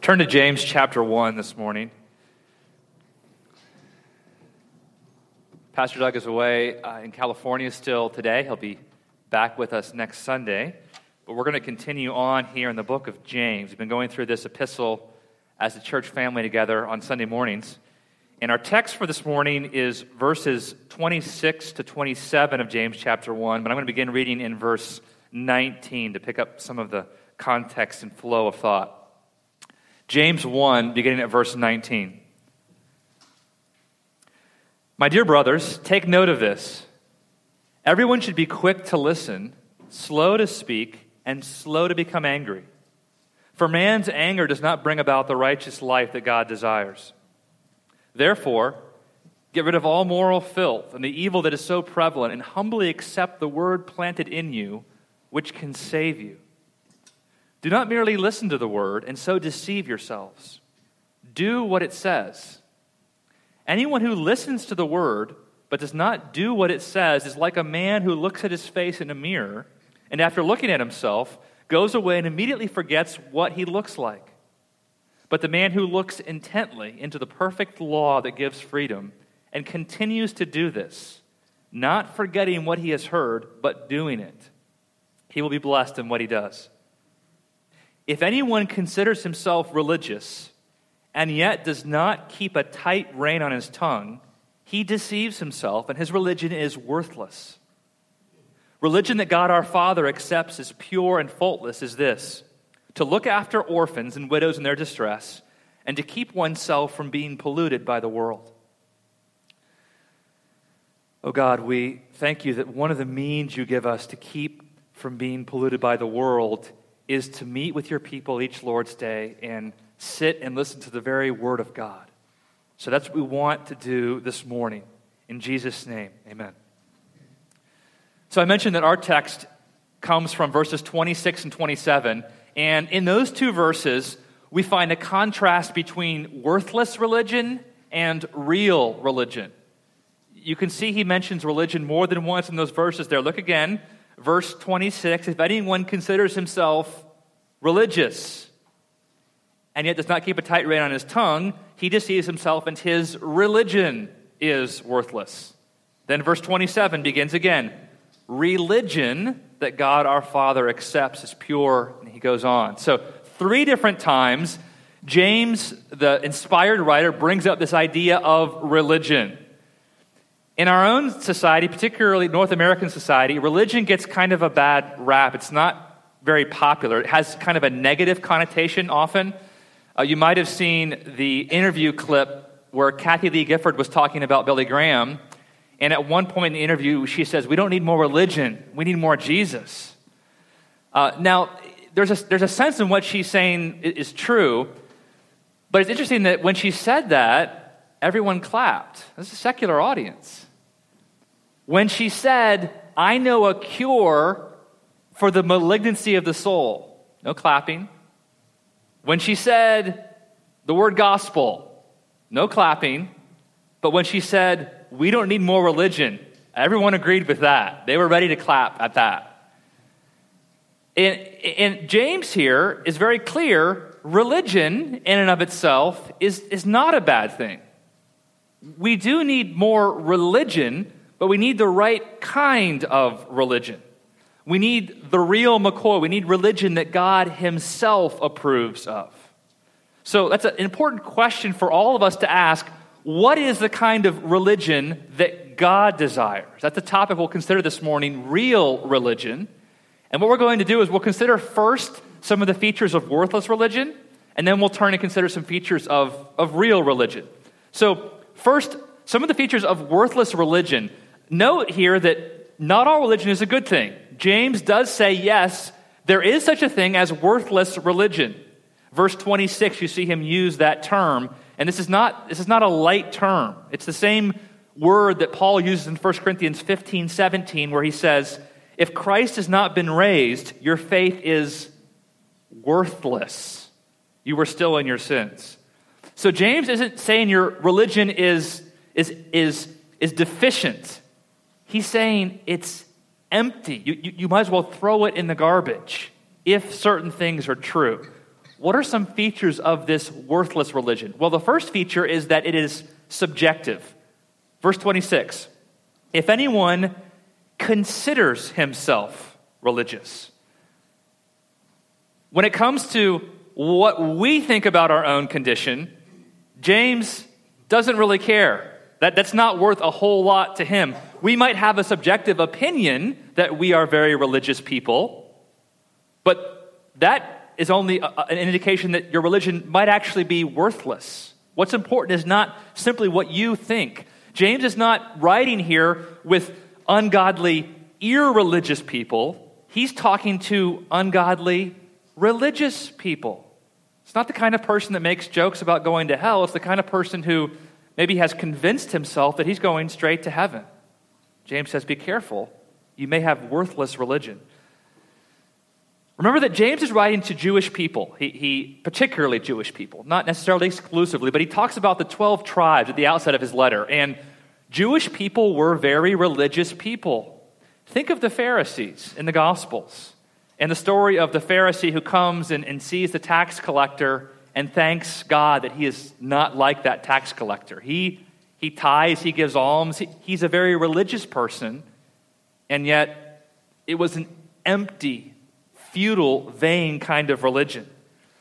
Turn to James chapter 1 this morning. Pastor Doug is away in California still today. He'll be back with us next Sunday. But we're going to continue on here in the book of James. We've been going through this epistle as a church family together on Sunday mornings. And our text for this morning is verses 26 to 27 of James chapter 1. But I'm going to begin reading in verse 19 to pick up some of the context and flow of thought. James 1, beginning at verse 19. My dear brothers, take note of this. Everyone should be quick to listen, slow to speak, and slow to become angry. For man's anger does not bring about the righteous life that God desires. Therefore, get rid of all moral filth and the evil that is so prevalent, and humbly accept the word planted in you, which can save you. Do not merely listen to the word and so deceive yourselves. Do what it says. Anyone who listens to the word but does not do what it says is like a man who looks at his face in a mirror and after looking at himself goes away and immediately forgets what he looks like. But the man who looks intently into the perfect law that gives freedom and continues to do this, not forgetting what he has heard but doing it, he will be blessed in what he does. If anyone considers himself religious and yet does not keep a tight rein on his tongue, he deceives himself and his religion is worthless. Religion that God our Father accepts as pure and faultless is this: to look after orphans and widows in their distress and to keep oneself from being polluted by the world. Oh God, we thank you that one of the means you give us to keep from being polluted by the world is to meet with your people each Lord's Day and sit and listen to the very Word of God. So that's what we want to do this morning. In Jesus' name, amen. So I mentioned that our text comes from verses 26 and 27, and in those two verses, we find a contrast between worthless religion and real religion. You can see he mentions religion more than once in those verses there. Look again. Verse 26, if anyone considers himself religious and yet does not keep a tight rein on his tongue, he deceives himself and his religion is worthless. Then verse 27 begins again. Religion that God our Father accepts as pure, and he goes on. So 3 different times, James, the inspired writer, brings up this idea of religion. In our own society, particularly North American society, religion gets kind of a bad rap. It's not very popular. It has kind of a negative connotation often. You might have seen the interview clip where Kathy Lee Gifford was talking about Billy Graham, and at one point in the interview, she says, "We don't need more religion. We need more Jesus." Now, there's a sense in what she's saying is true, but it's interesting that when she said that, everyone clapped. This is a secular audience. When she said, "I know a cure for the malignancy of the soul," no clapping. When she said the word gospel, no clapping. But when she said, "We don't need more religion," everyone agreed with that. They were ready to clap at that. And James here is very clear. Religion in and of itself is not a bad thing. We do need more religion, but we need the right kind of religion. We need the real McCoy. We need religion that God himself approves of. So that's an important question for all of us to ask. What is the kind of religion that God desires? That's the topic we'll consider this morning, real religion. And what we're going to do is we'll consider first some of the features of worthless religion, and then we'll turn and consider some features of real religion. So first, some of the features of worthless religion. Note here that not all religion is a good thing. James does say, yes, there is such a thing as worthless religion. Verse 26, you see him use that term, and this is not a light term. It's the same word that Paul uses in 1 Corinthians 15:17, where he says, if Christ has not been raised, your faith is worthless. You were still in your sins. So James isn't saying your religion is deficient. He's saying it's empty. You might as well throw it in the garbage if certain things are true. what are some features of this worthless religion? Well, the first feature is that it is subjective. Verse 26, if anyone considers himself religious. When it comes to what we think about our own condition, James doesn't really care. That's not worth a whole lot to him. We might have a subjective opinion that we are very religious people, but that is only an indication that your religion might actually be worthless. What's important is not simply what you think. James is not writing here with ungodly, irreligious people. He's talking to ungodly, religious people. It's not the kind of person that makes jokes about going to hell. It's the kind of person who maybe has convinced himself that he's going straight to heaven. James says, be careful. You may have worthless religion. Remember that James is writing to Jewish people, he particularly Jewish people, not necessarily exclusively, but he talks about the 12 tribes at the outset of his letter. And Jewish people were very religious people. Think of the Pharisees in the Gospels and the story of the Pharisee who comes and sees the tax collector and thanks God that he is not like that tax collector. He tithes, he gives alms. He's a very religious person, and yet it was an empty, futile, vain kind of religion.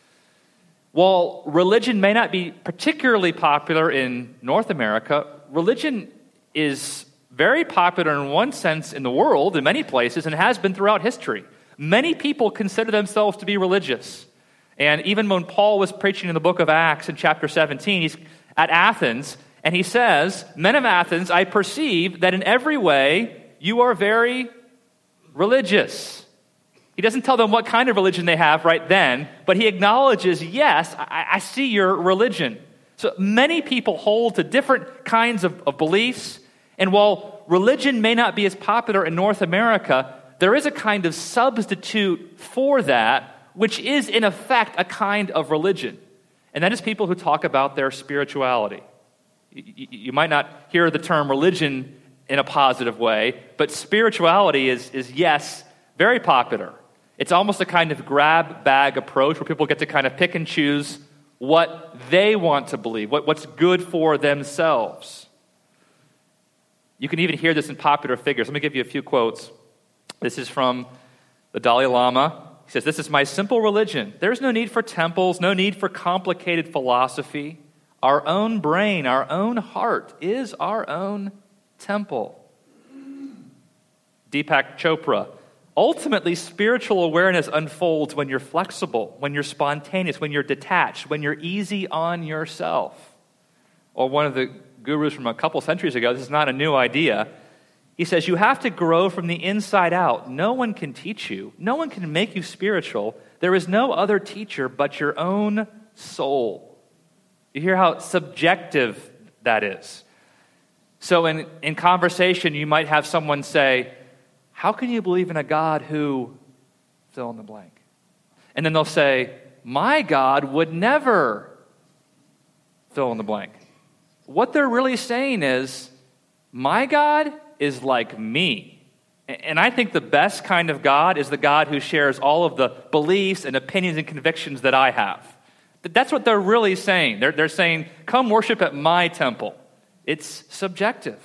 While religion may not be particularly popular in North America, religion is very popular in one sense in the world, in many places, and has been throughout history. Many people consider themselves to be religious. And even when Paul was preaching in the book of Acts in chapter 17, he's at Athens, and he says, men of Athens, I perceive that in every way you are very religious. He doesn't tell them what kind of religion they have right then, but he acknowledges, yes, I see your religion. So many people hold to different kinds of beliefs, and while religion may not be as popular in North America, there is a kind of substitute for that, which is in effect a kind of religion. And that is people who talk about their spirituality. You might not hear the term religion in a positive way, but spirituality is yes, very popular. It's almost a kind of grab bag approach where people get to kind of pick and choose what they want to believe, what's good for themselves. You can even hear this in popular figures. Let me give you a few quotes. This is from the Dalai Lama. He says, this is my simple religion. There's no need for temples, no need for complicated philosophy. Our own brain, our own heart is our own temple. Deepak Chopra. Ultimately, spiritual awareness unfolds when you're flexible, when you're spontaneous, when you're detached, when you're easy on yourself. Or one of the gurus from a couple centuries ago, this is not a new idea. He says, you have to grow from the inside out. No one can teach you. No one can make you spiritual. There is no other teacher but your own soul. You hear how subjective that is. So in conversation, you might have someone say, how can you believe in a God who fill in the blank? And then they'll say, my God would never fill in the blank. What they're really saying is, my God is like me. And I think the best kind of God is the God who shares all of the beliefs and opinions and convictions that I have. That's what they're really saying. They're saying, come worship at my temple. It's subjective.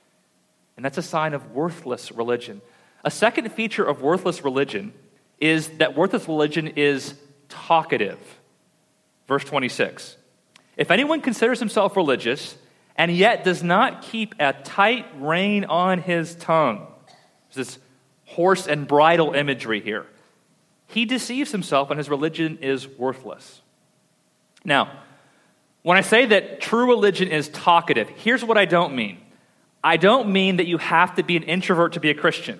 And that's a sign of worthless religion. A second feature of worthless religion is that worthless religion is talkative. Verse 26. If anyone considers himself religious and yet does not keep a tight rein on his tongue, there's this horse and bridle imagery here, he deceives himself and his religion is worthless. Now, when I say that true religion is talkative, here's what I don't mean. I don't mean that you have to be an introvert to be a Christian.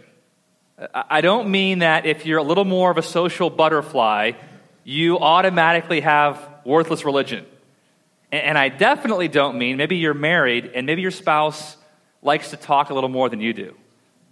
I don't mean that if you're a little more of a social butterfly, you automatically have worthless religion. And I definitely don't mean maybe you're married and maybe your spouse likes to talk a little more than you do.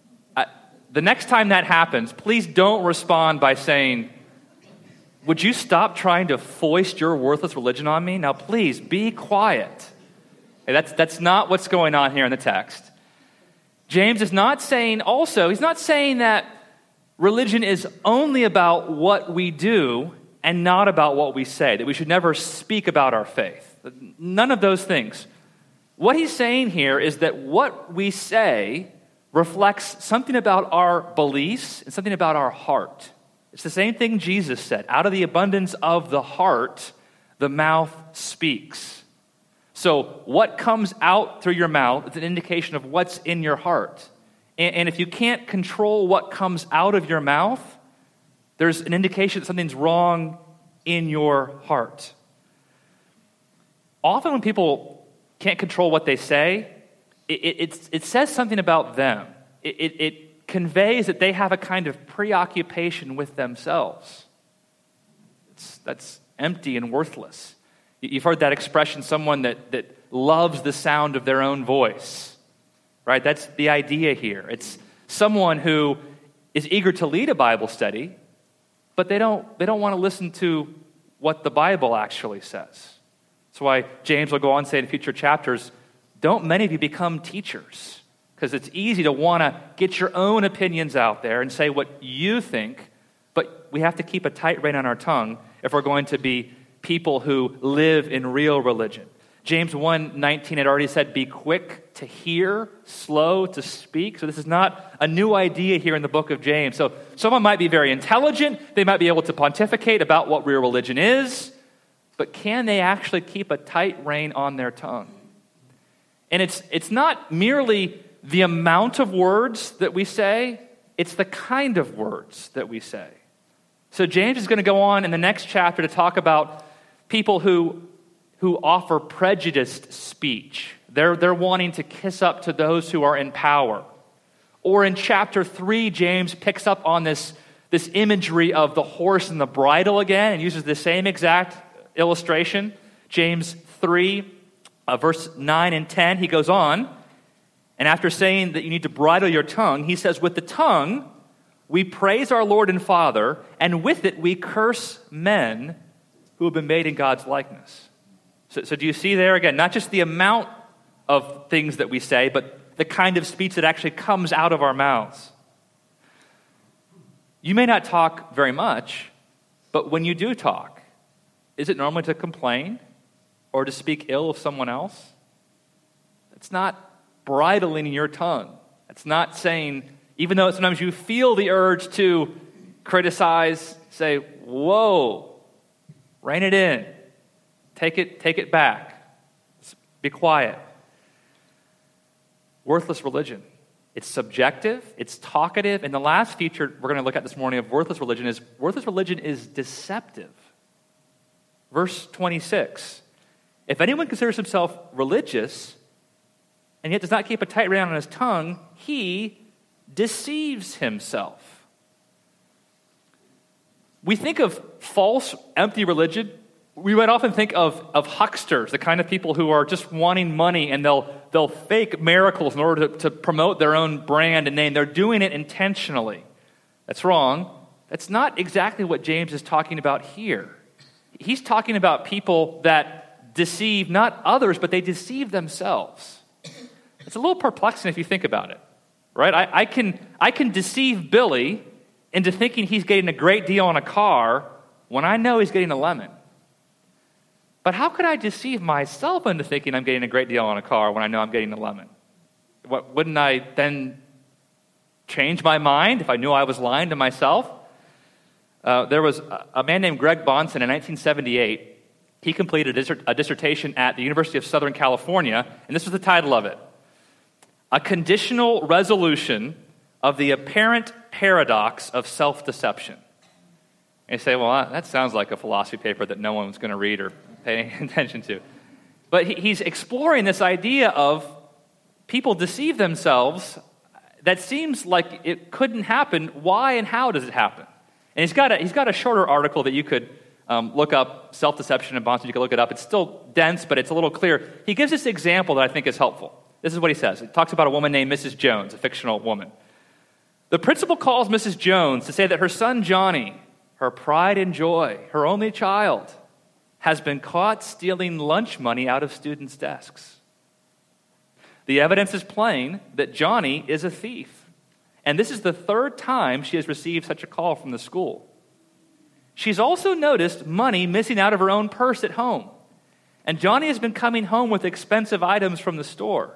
The next time that happens, please don't respond by saying, would you stop trying to foist your worthless religion on me? Now, please, be quiet. Okay, that's not what's going on here in the text. James is not saying also, he's not saying that religion is only about what we do. and not about what we say, that we should never speak about our faith. None of those things. What he's saying here is that what we say reflects something about our beliefs and something about our heart. It's the same thing Jesus said. Out of the abundance of the heart, the mouth speaks. So what comes out through your mouth is an indication of what's in your heart. And if you can't control what comes out of your mouth, there's an indication that something's wrong in your heart. Often when people can't control what they say, it says something about them. It conveys that they have a kind of preoccupation with themselves. That's empty and worthless. You've heard that expression, someone that loves the sound of their own voice, right? That's the idea here. It's someone who is eager to lead a Bible study, but they don't want to listen to what the Bible actually says. That's why James will go on and say in future chapters, don't many of you become teachers? Because it's easy to want to get your own opinions out there and say what you think, but we have to keep a tight rein on our tongue if we're going to be people who live in real religion. James 1:19 had already said, be quick to hear, slow to speak. So this is not a new idea here in the book of James. So someone might be very intelligent, they might be able to pontificate about what real religion is, but can they actually keep a tight rein on their tongue? And it's not merely the amount of words that we say, it's the kind of words that we say. So James is going to go on in the next chapter to talk about people who offer prejudiced speech. They're wanting to kiss up to those who are in power. Or in chapter 3, James picks up on this imagery of the horse and the bridle again and uses the same exact illustration. James 3, verse 9 and 10, he goes on, and after saying that you need to bridle your tongue, he says, with the tongue we praise our Lord and Father, and with it we curse men who have been made in God's likeness. So do you see there again, not just the amount of things that we say, but the kind of speech that actually comes out of our mouths. You may not talk very much, but when you do talk, is it normally to complain or to speak ill of someone else? It's not bridling your tongue. It's not saying, even though sometimes you feel the urge to criticize, say, whoa, rein it in. Take it back. Be quiet. Worthless religion. It's subjective, it's talkative, and the last feature we're going to look at this morning of worthless religion is deceptive. Verse 26, if anyone considers himself religious and yet does not keep a tight rein on his tongue, he deceives himself. We think of false, empty religion. We might often think of hucksters, the kind of people who are just wanting money and they'll fake miracles in order to promote their own brand and name. They're doing it intentionally. That's wrong. That's not exactly what James is talking about here. He's talking about people that deceive not others, but they deceive themselves. It's a little perplexing if you think about it, right? I can deceive Billy into thinking he's getting a great deal on a car when I know he's getting a lemon. But how could I deceive myself into thinking I'm getting a great deal on a car when I know I'm getting a lemon? Wouldn't I then change my mind if I knew I was lying to myself? There was a man named Greg Bonson in 1978. He completed a dissertation at the University of Southern California, and this was the title of it: A Conditional Resolution of the Apparent Paradox of Self-Deception. And you say, well, that sounds like a philosophy paper that no one's going to read or pay attention to. But he's exploring this idea of people deceive themselves. That seems like it couldn't happen. Why and how does it happen? And he's got a shorter article that you could look up, Self-Deception and Bonson. You can look it up. It's still dense, but it's a little clear. He gives this example that I think is helpful. This is what he says. He talks about a woman named Mrs. Jones, a fictional woman. The principal calls Mrs. Jones to say that her son Johnny, her pride and joy, her only child, has been caught stealing lunch money out of students' desks. The evidence is plain that Johnny is a thief, and this is the third time she has received such a call from the school. She's also noticed money missing out of her own purse at home. And Johnny has been coming home with expensive items from the store.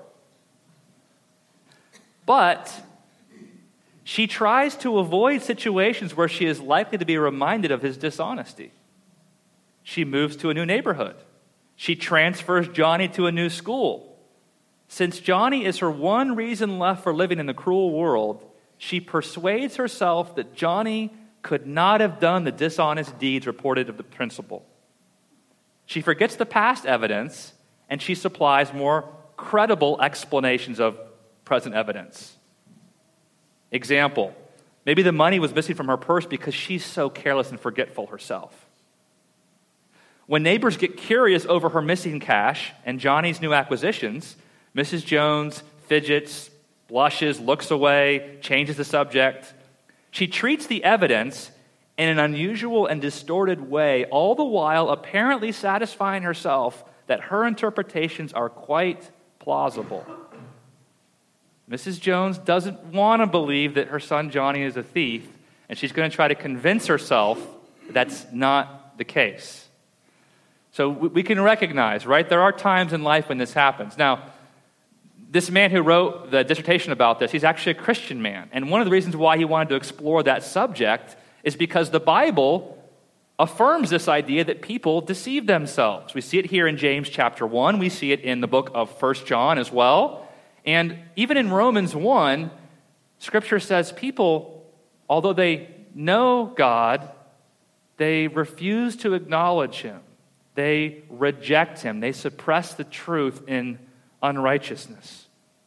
But she tries to avoid situations where she is likely to be reminded of his dishonesty. She moves to a new neighborhood. She transfers Johnny to a new school. Since Johnny is her one reason left for living in the cruel world, she persuades herself that Johnny could not have done the dishonest deeds reported of the principal. She forgets the past evidence, and she supplies more credible explanations of present evidence. Example, maybe the money was missing from her purse because she's so careless and forgetful herself. When neighbors get curious over her missing cash and Johnny's new acquisitions, Mrs. Jones fidgets, blushes, looks away, changes the subject. She treats the evidence in an unusual and distorted way, all the while apparently satisfying herself that her interpretations are quite plausible. Mrs. Jones doesn't want to believe that her son Johnny is a thief, and she's going to try to convince herself that's not the case. So we can recognize, right, there are times in life when this happens. Now, this man who wrote the dissertation about this, he's actually a Christian man. And one of the reasons why he wanted to explore that subject is because the Bible affirms this idea that people deceive themselves. We see it here in James chapter 1. We see it in the book of 1 John as well. And even in Romans 1, Scripture says people, although they know God, they refuse to acknowledge Him. They reject Him. They suppress the truth in unrighteousness.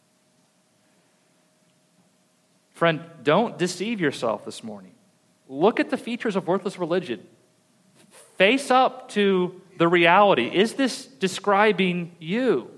Friend, don't deceive yourself this morning. Look at the features of worthless religion. Face up to the reality. Is this describing you?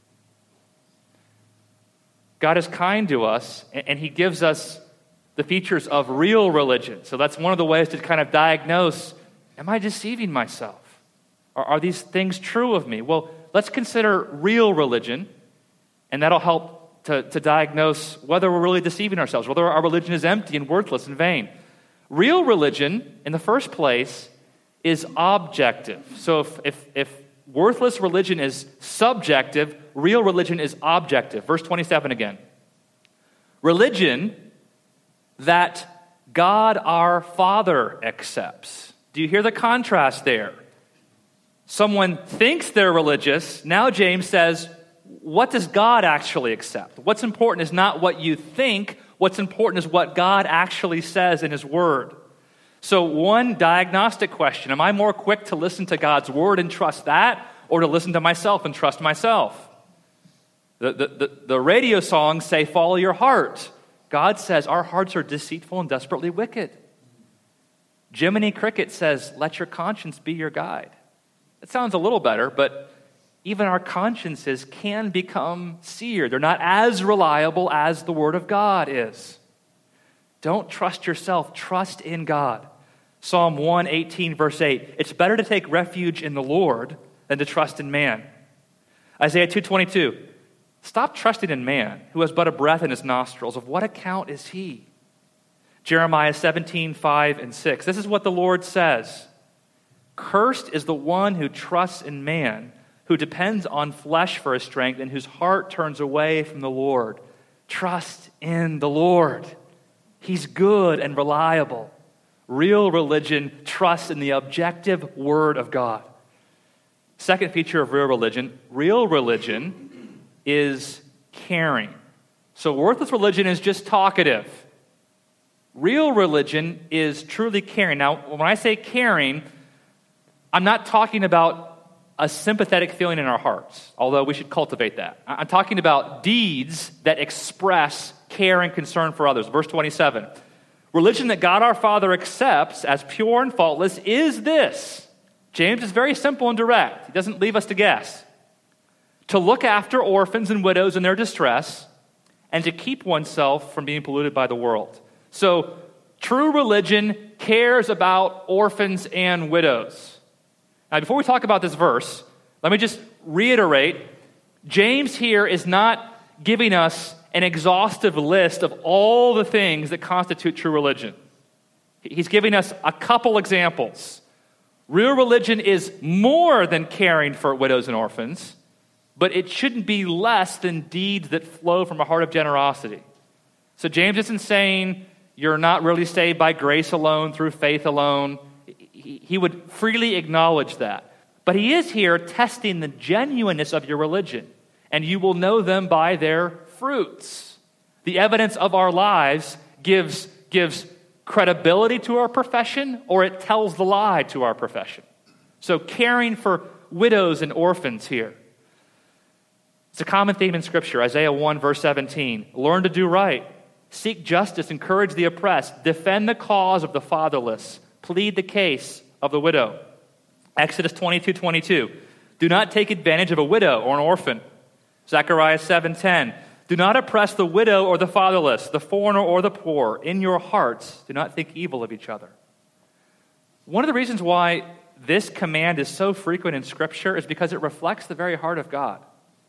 God is kind to us, and He gives us the features of real religion. So that's one of the ways to kind of diagnose, am I deceiving myself? Are these things true of me? Well, let's consider real religion, and that'll help to diagnose whether we're really deceiving ourselves, whether our religion is empty and worthless and vain. Real religion, in the first place, is objective. So if worthless religion is subjective, real religion is objective. Verse 27 again. Religion that God our Father accepts. Do you hear the contrast there? Someone thinks they're religious. Now James says, what does God actually accept? What's important is not what you think. What's important is what God actually says in His Word. So one diagnostic question, am I more quick to listen to God's Word and trust that, or to listen to myself and trust myself? The radio songs say, follow your heart. God says our hearts are deceitful and desperately wicked. Jiminy Cricket says, let your conscience be your guide. It sounds a little better, but even our consciences can become seared. They're not as reliable as the Word of God is. Don't trust yourself. Trust in God. Psalm 118, verse 8. It's better to take refuge in the Lord than to trust in man. Isaiah 2:22. Stop trusting in man, who has but a breath in his nostrils. Of what account is he? Jeremiah 17:5 and 6. This is what the Lord says. Cursed is the one who trusts in man, who depends on flesh for his strength, and whose heart turns away from the Lord. Trust in the Lord. He's good and reliable. Real religion trusts in the objective Word of God. Second feature of real religion is caring. So worthless religion is just talkative. Real religion is truly caring. Now, when I say caring, I'm not talking about a sympathetic feeling in our hearts, although we should cultivate that. I'm talking about deeds that express care and concern for others. Verse 27. Religion that God our Father accepts as pure and faultless is this. James is very simple and direct. He doesn't leave us to guess. To look after orphans and widows in their distress, and to keep oneself from being polluted by the world. So, true religion cares about orphans and widows. Now, before we talk about this verse, let me just reiterate, James here is not giving us an exhaustive list of all the things that constitute true religion. He's giving us a couple examples. Real religion is more than caring for widows and orphans, but it shouldn't be less than deeds that flow from a heart of generosity. So James isn't saying you're not really saved by grace alone, through faith alone. He would freely acknowledge that. But he is here testing the genuineness of your religion, and you will know them by their fruits. The evidence of our lives gives credibility to our profession, or it tells the lie to our profession. So caring for widows and orphans here. It's a common theme in Scripture. Isaiah 1, verse 17. Learn to do right. Seek justice, encourage the oppressed, defend the cause of the fatherless, plead the case of the widow. Exodus 22:22. Do not take advantage of a widow or an orphan. Zechariah 7:10. Do not oppress the widow or the fatherless, the foreigner or the poor. In your hearts, do not think evil of each other. One of the reasons why this command is so frequent in Scripture is because it reflects the very heart of God.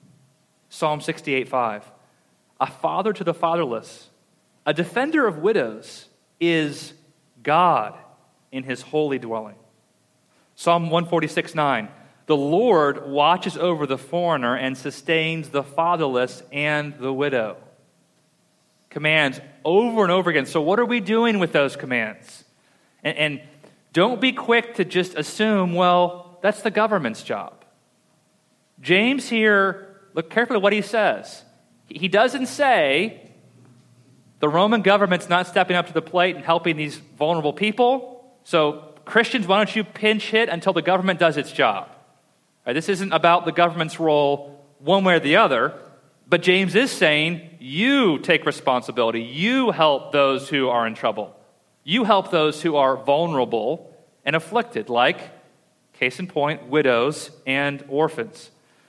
Psalm 68:5. A father to the fatherless, a defender of widows is God in his holy dwelling. Psalm 146:9. The Lord watches over the foreigner and sustains the fatherless and the widow. Commands over and over again. So what are we doing with those commands? And don't be quick to just assume, well, that's the government's job. James here, look carefully at what he says. He doesn't say the Roman government's not stepping up to the plate and helping these vulnerable people. So Christians, why don't you pinch hit until the government does its job? Right, this isn't about the government's role one way or the other, but James is saying you take responsibility. You help those who are in trouble. You help those who are vulnerable and afflicted, like, case in point, widows and orphans.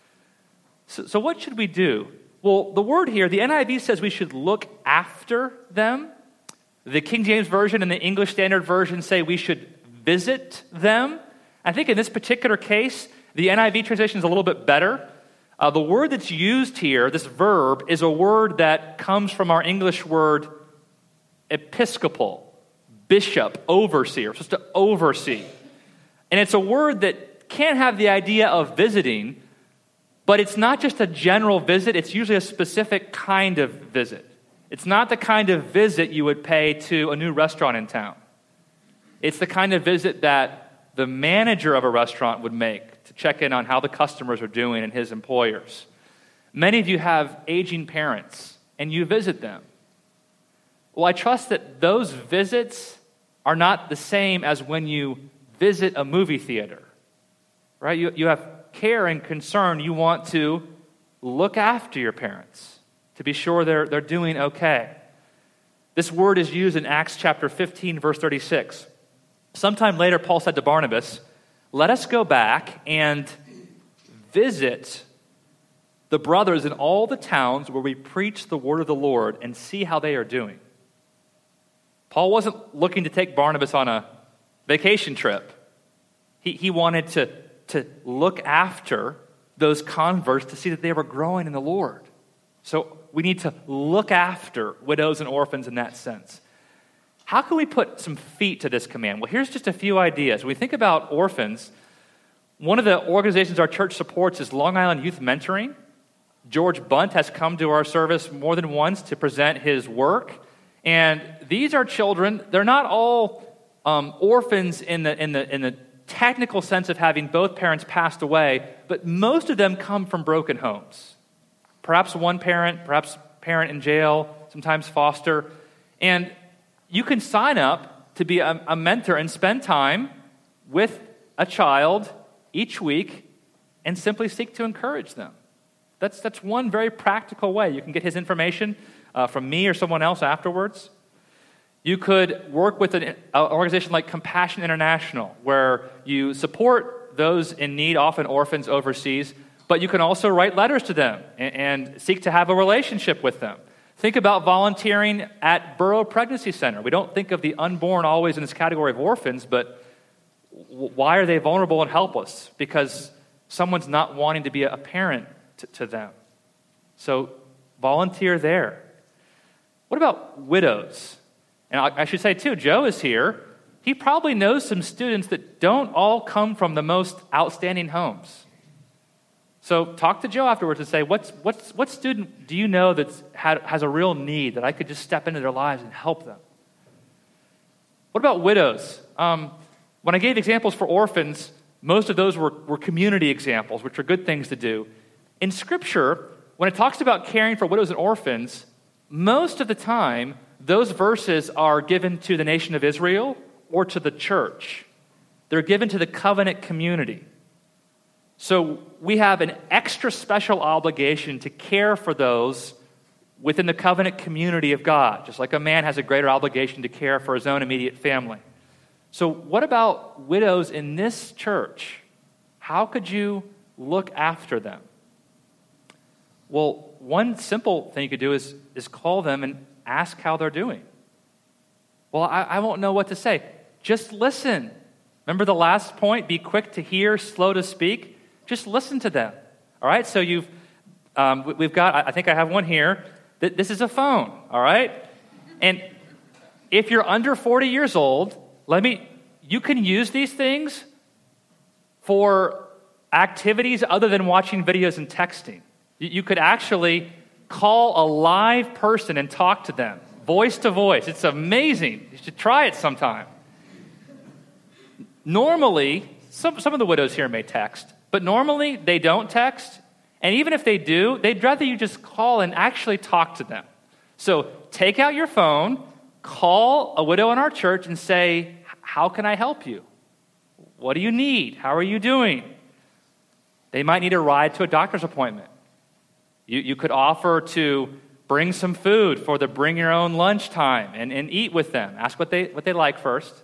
So what should we do? Well, the word here, the NIV says we should look after them. The King James Version and the English Standard Version say we should visit them. I think in this particular case, the NIV translation is a little bit better. The word that's used here, this verb, is a word that comes from our English word episcopal, bishop, overseer, supposed to oversee. And it's a word that can have the idea of visiting, but it's not just a general visit, it's usually a specific kind of visit. It's not the kind of visit you would pay to a new restaurant in town. It's the kind of visit that the manager of a restaurant would make to check in on how the customers are doing and his employers. Many of you have aging parents, and you visit them. Well, I trust that those visits are not the same as when you visit a movie theater, right? You have care and concern. You want to look after your parents to be sure they're doing okay. This word is used in Acts chapter 15, verse 36. Sometime later, Paul said to Barnabas, let us go back and visit the brothers in all the towns where we preach the word of the Lord and see how they are doing. Paul wasn't looking to take Barnabas on a vacation trip. He wanted to look after those converts to see that they were growing in the Lord. So we need to look after widows and orphans in that sense. How can we put some feet to this command? Well, here's just a few ideas. When we think about orphans, one of the organizations our church supports is Long Island Youth Mentoring. George Bunt has come to our service more than once to present his work. And these are children, they're not all orphans in the technical sense of having both parents passed away, but most of them come from broken homes. Perhaps one parent, perhaps parent in jail, sometimes foster. And you can sign up to be a mentor and spend time with a child each week and simply seek to encourage them. That's one very practical way. You can get his information from me or someone else afterwards. You could work with an organization like Compassion International, where you support those in need, often orphans overseas, but you can also write letters to them and seek to have a relationship with them. Think about volunteering at Borough Pregnancy Center. We don't think of the unborn always in this category of orphans, but why are they vulnerable and helpless? Because someone's not wanting to be a parent to them. So volunteer there. What about widows? And I should say, too, Joe is here. he probably knows some students that don't all come from the most outstanding homes. So talk to Joe afterwards and say, what student do you know that has a real need that I could just step into their lives and help them? What about widows? When I gave examples for orphans, most of those were community examples, which are good things to do. In Scripture, when it talks about caring for widows and orphans, most of the time, those verses are given to the nation of Israel or to the church. They're given to the covenant community. So we have an extra special obligation to care for those within the covenant community of God, just like a man has a greater obligation to care for his own immediate family. So what about widows in this church? How could you look after them? Well, one simple thing you could do is call them and ask how they're doing. Well, I won't know what to say. Just listen. Remember the last point? Be quick to hear, slow to speak. Just listen to them. All right? So we've got, I think I have one here. This is a phone. All right? And if you're under 40 years old, you can use these things for activities other than watching videos and texting. You could actually call a live person and talk to them, voice to voice. It's amazing. You should try it sometime. Normally, some of the widows here may text, but normally they don't text. And even if they do, they'd rather you just call and actually talk to them. So take out your phone, call a widow in our church and say, how can I help you? What do you need? How are you doing? They might need a ride to a doctor's appointment. You could offer to bring some food for the bring your own lunch time and eat with them. Ask what they like first.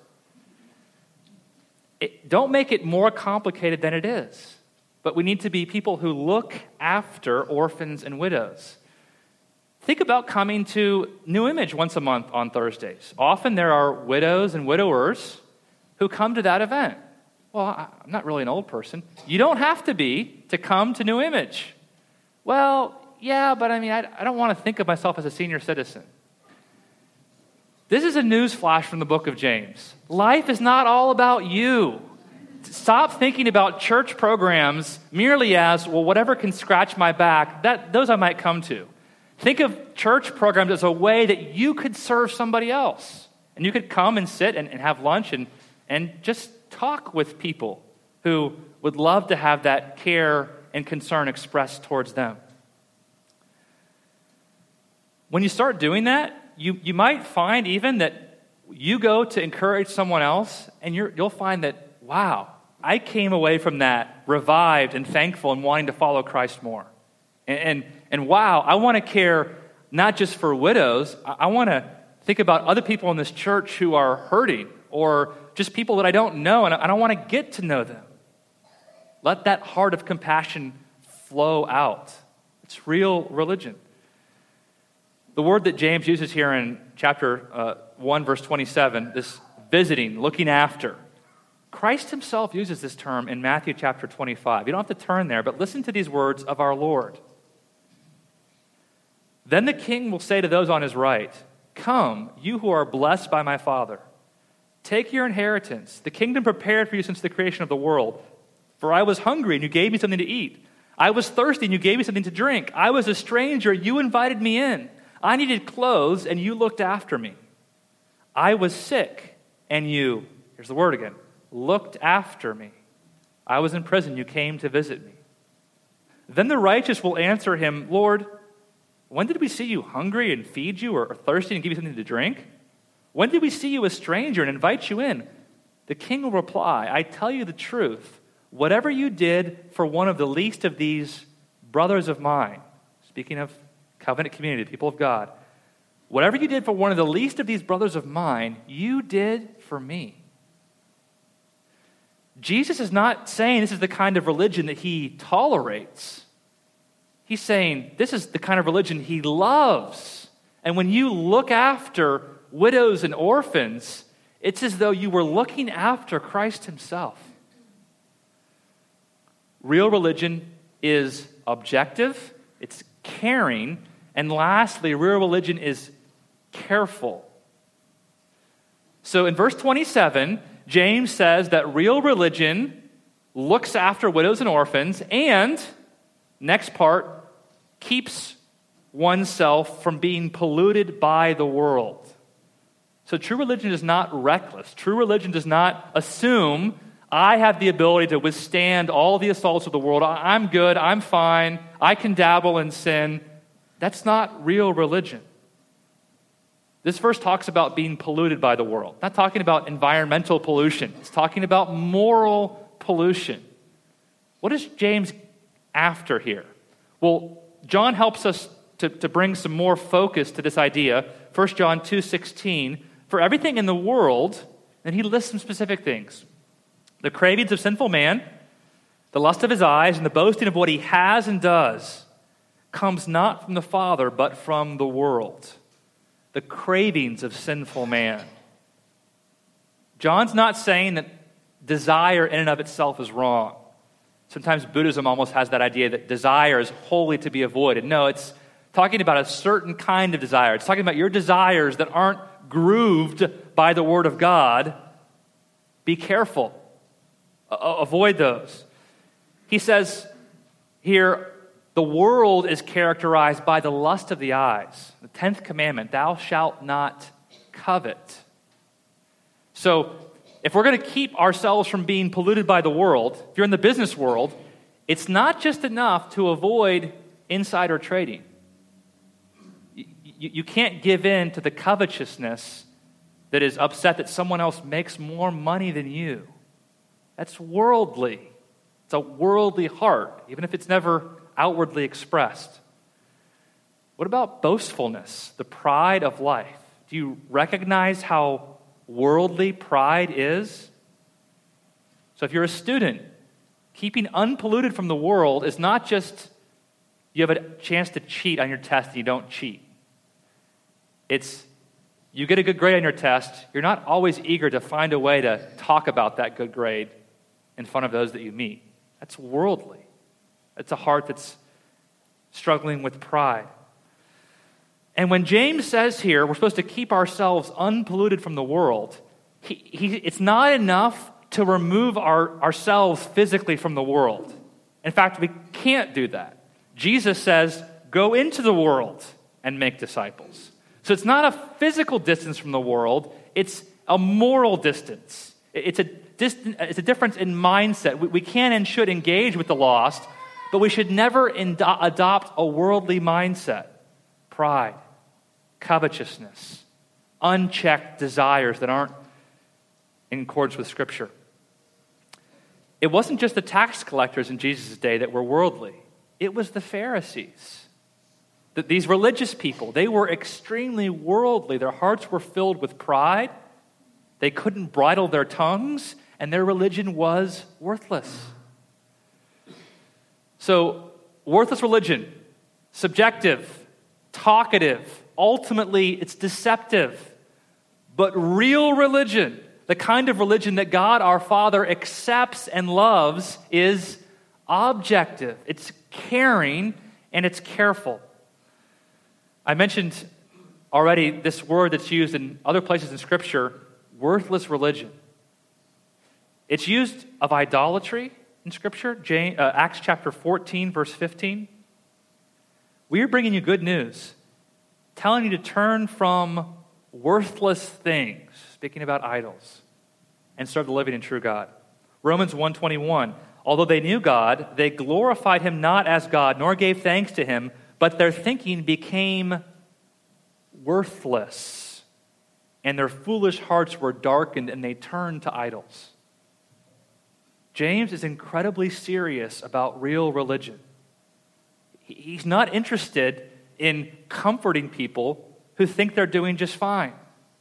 Don't make it more complicated than it is. But we need to be people who look after orphans and widows. Think about coming to New Image once a month on Thursdays. Often there are widows and widowers who come to that event. Well, I'm not really an old person. You don't have to be to come to New Image. Well, yeah, but I don't want to think of myself as a senior citizen. This is a news flash from the book of James. Life is not all about you. Stop thinking about church programs merely as, well, whatever can scratch my back, those I might come to. Think of church programs as a way that you could serve somebody else. And you could come and sit and have lunch and just talk with people who would love to have that care and concern expressed towards them. When you start doing that, you might find even that you go to encourage someone else, and you'll find that, wow, I came away from that revived and thankful and wanting to follow Christ more. And wow, I want to care not just for widows. I want to think about other people in this church who are hurting, or just people that I don't know, and I don't want to get to know them. Let that heart of compassion flow out. It's real religion. The word that James uses here in chapter 1, verse 27, this visiting, looking after, Christ himself uses this term in Matthew chapter 25. You don't have to turn there, but listen to these words of our Lord. Then the king will say to those on his right, "Come, you who are blessed by my Father. Take your inheritance, the kingdom prepared for you since the creation of the world. For I was hungry, and you gave me something to eat. I was thirsty, and you gave me something to drink. I was a stranger, you invited me in. I needed clothes, and you looked after me. I was sick, and you," here's the word again, "looked after me. I was in prison, you came to visit me." Then the righteous will answer him, "Lord, when did we see you hungry and feed you, or thirsty and give you something to drink? When did we see you a stranger and invite you in?" The king will reply, "I tell you the truth, whatever you did for one of the least of these brothers of mine," speaking of covenant community, the people of God, "whatever you did for one of the least of these brothers of mine, you did for me." Jesus is not saying this is the kind of religion that he tolerates. He's saying this is the kind of religion he loves. And when you look after widows and orphans, it's as though you were looking after Christ himself. Real religion is objective, it's caring, and lastly, real religion is careful. So in verse 27, James says that real religion looks after widows and orphans, and, next part, keeps oneself from being polluted by the world. So true religion is not reckless. True religion does not assume I have the ability to withstand all the assaults of the world. I'm good, I'm fine, I can dabble in sin. That's not real religion. This verse talks about being polluted by the world. Not talking about environmental pollution. It's talking about moral pollution. What is James after here? Well, John helps us to bring some more focus to this idea. 1 John 2:16, for everything in the world, and he lists some specific things. The cravings of sinful man, the lust of his eyes, and the boasting of what he has and does comes not from the Father, but from the world. The cravings of sinful man. John's not saying that desire in and of itself is wrong. Sometimes Buddhism almost has that idea that desire is wholly to be avoided. No, it's talking about a certain kind of desire. It's talking about your desires that aren't grooved by the Word of God. Be careful. Avoid those. He says here, the world is characterized by the lust of the eyes. The 10th commandment, thou shalt not covet. So, if we're going to keep ourselves from being polluted by the world, if you're in the business world, it's not just enough to avoid insider trading. You can't give in to the covetousness that is upset that someone else makes more money than you. That's worldly. It's a worldly heart, even if it's never outwardly expressed. What about boastfulness, the pride of life? Do you recognize how worldly pride is? So if you're a student, keeping unpolluted from the world is not just you have a chance to cheat on your test and you don't cheat. It's you get a good grade on your test, you're not always eager to find a way to talk about that good grade in front of those that you meet. That's worldly. It's a heart that's struggling with pride. And when James says here we're supposed to keep ourselves unpolluted from the world, it's not enough to remove ourselves physically from the world. In fact, we can't do that. Jesus says, go into the world and make disciples. So it's not a physical distance from the world, it's a moral distance. It's a difference in mindset. We can and should engage with the lost, but we should never adopt a worldly mindset. Pride, covetousness, unchecked desires that aren't in accordance with Scripture. It wasn't just the tax collectors in Jesus' day that were worldly. It was the Pharisees. These religious people, they were extremely worldly. Their hearts were filled with pride. They couldn't bridle their tongues, and their religion was worthless. So, worthless religion, subjective, talkative, ultimately it's deceptive. But real religion, the kind of religion that God our Father accepts and loves, is objective. It's caring and it's careful. I mentioned already this word that's used in other places in Scripture, worthless religion. It's used of idolatry in Scripture, Acts chapter 14, verse 15. We are bringing you good news, telling you to turn from worthless things, speaking about idols, and serve the living and true God. Romans 1:21, although they knew God, they glorified him not as God, nor gave thanks to him, but their thinking became worthless, and their foolish hearts were darkened, and they turned to idols. James is incredibly serious about real religion. He's not interested in comforting people who think they're doing just fine.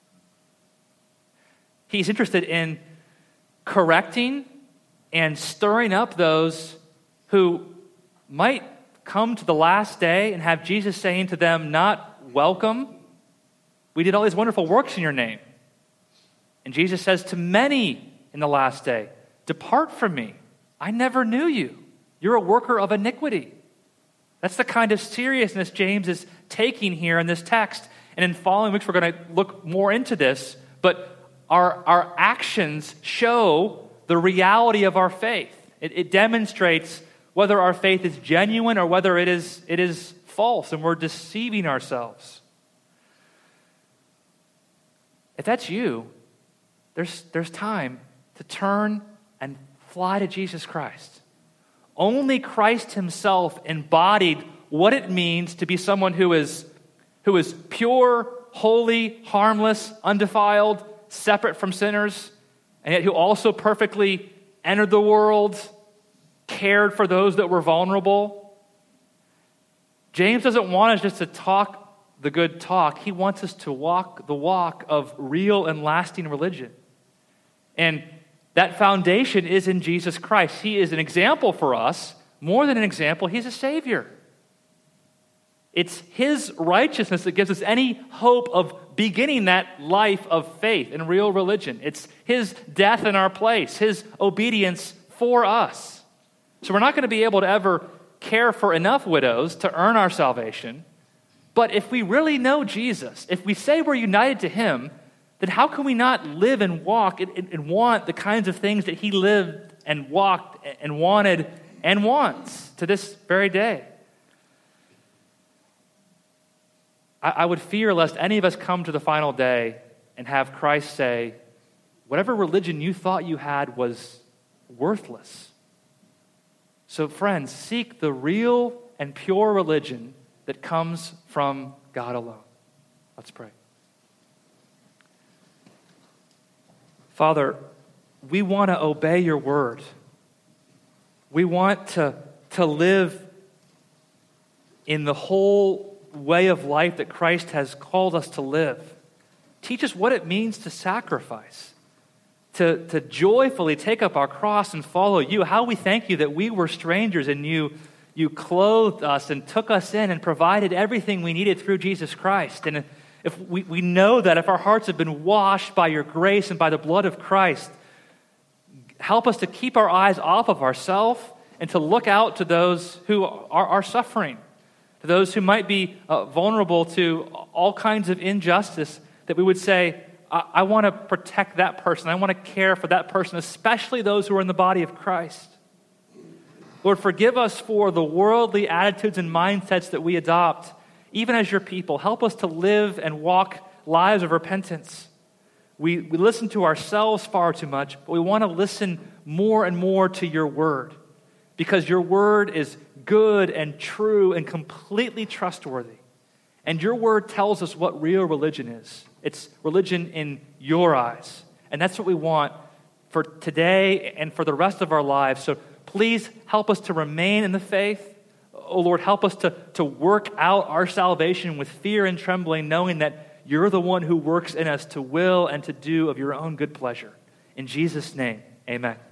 He's interested in correcting and stirring up those who might come to the last day and have Jesus saying to them, not welcome, we did all these wonderful works in your name. And Jesus says to many in the last day, depart from me, I never knew you. You're a worker of iniquity. That's the kind of seriousness James is taking here in this text. And in following weeks, we're going to look more into this. But our actions show the reality of our faith. It demonstrates whether our faith is genuine or whether it is false and we're deceiving ourselves. If that's you, there's time to turn and fly to Jesus Christ. Only Christ himself embodied what it means to be someone who is pure, holy, harmless, undefiled, separate from sinners, and yet who also perfectly entered the world, cared for those that were vulnerable. James doesn't want us just to talk the good talk. He wants us to walk the walk of real and lasting religion. And that foundation is in Jesus Christ. He is an example for us. More than an example, he's a Savior. It's his righteousness that gives us any hope of beginning that life of faith and real religion. It's his death in our place, his obedience for us. So we're not going to be able to ever care for enough widows to earn our salvation. But if we really know Jesus, if we say we're united to him, then how can we not live and walk and want the kinds of things that he lived and walked and wanted and wants to this very day? I would fear lest any of us come to the final day and have Christ say, whatever religion you thought you had was worthless. So friends, seek the real and pure religion that comes from God alone. Let's pray. Father, we want to obey your word. We want to live in the whole way of life that Christ has called us to live. Teach us what it means to sacrifice, to joyfully take up our cross and follow you. How we thank you that we were strangers and you clothed us and took us in and provided everything we needed through Jesus Christ. And if we know that if our hearts have been washed by your grace and by the blood of Christ, help us to keep our eyes off of ourselves and to look out to those who are suffering, to those who might be vulnerable to all kinds of injustice, that we would say, I want to protect that person. I want to care for that person, especially those who are in the body of Christ. Lord, forgive us for the worldly attitudes and mindsets that we adopt, even as your people. Help us to live and walk lives of repentance. We listen to ourselves far too much, but we want to listen more and more to your word, because your word is good and true and completely trustworthy. And your word tells us what real religion is. It's religion in your eyes. And that's what we want for today and for the rest of our lives. So please help us to remain in the faith. Oh Lord, help us to work out our salvation with fear and trembling, knowing that you're the one who works in us to will and to do of your own good pleasure. In Jesus' name, amen.